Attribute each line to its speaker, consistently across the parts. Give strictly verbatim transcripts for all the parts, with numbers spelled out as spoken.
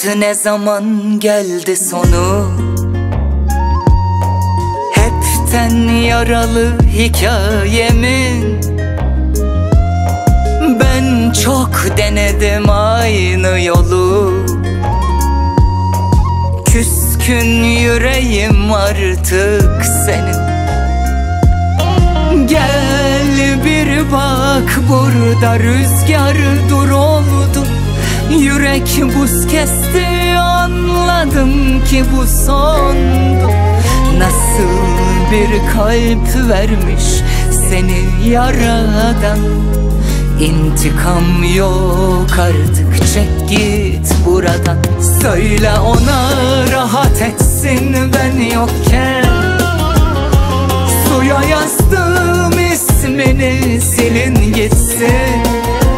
Speaker 1: Ne zaman geldi sonu? Hepten yaralı hikayemin. Ben çok denedim aynı yolu. Küskün yüreğim artık senin. Gel bir bak, burada rüzgar dur oldu. Yürek buz kesti, anladım ki bu sondu. Nasıl bir kalp vermiş seni yaradan. İntikam yok artık, çek git buradan. Söyle ona rahat etsin ben yokken. Suya yazdım ismini, silin gitsin.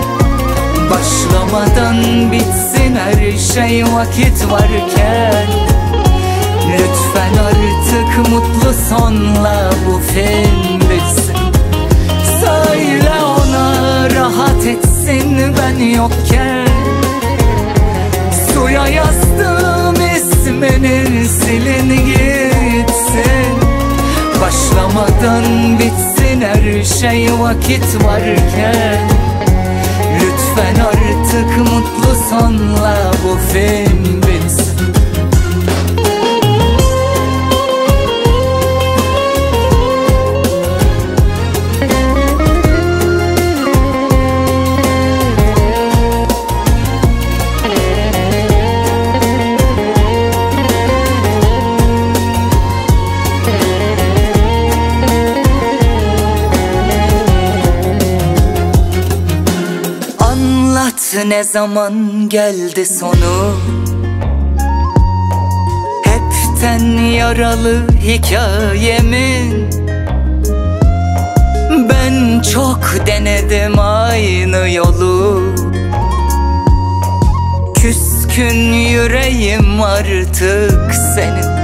Speaker 1: Başlamadan bitsin her şey vakit varken. Lütfen artık mutlu sonla bu film bitsin. Söyle ona rahat etsin ben yokken. Suya yazdım ismini, silin gitsin. Başlamadan bitsin her şey vakit varken. Lütfen artık mutlu sonla bu film bitsin. Ne zaman geldi sonu? Hepten yaralı hikayemin. Ben çok denedim aynı yolu. Küskün yüreğim artık senin.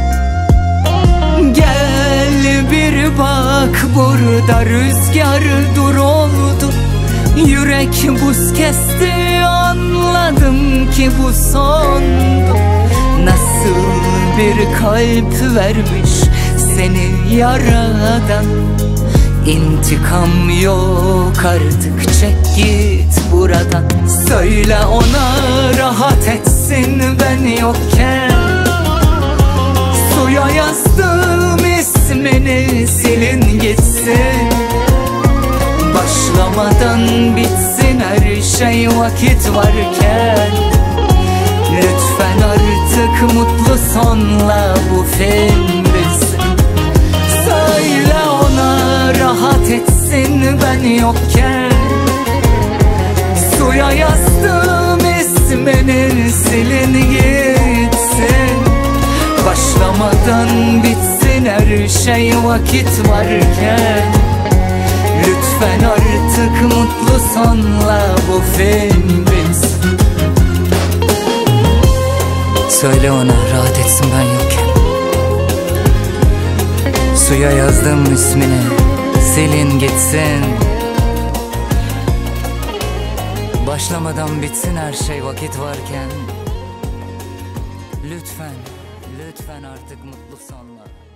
Speaker 1: Gel bir bak, burada rüzgar dur oldu. Yürek buz kesti, anladım ki bu sondu. Nasıl bir kalp vermiş seni yaradan. İntikam yok artık, çek git buradan. Söyle ona rahat etsin ben yokken. Suya yazdım ismini, silin gitsin. Başlamadan bitsin her şey vakit varken. Lütfen artık mutlu sonla bu film bitsin. Söyle ona rahat etsin ben yokken. Suya yazdım ismini, silin gitsin. Başlamadan bitsin her şey vakit varken. Lütfen artık mutlu sonla bu film bitsin. Söyle ona rahat etsin ben yokken. Suya yazdım ismini, silin gitsin. Başlamadan bitsin her şey vakit varken. Lütfen, lütfen artık mutlu sonla.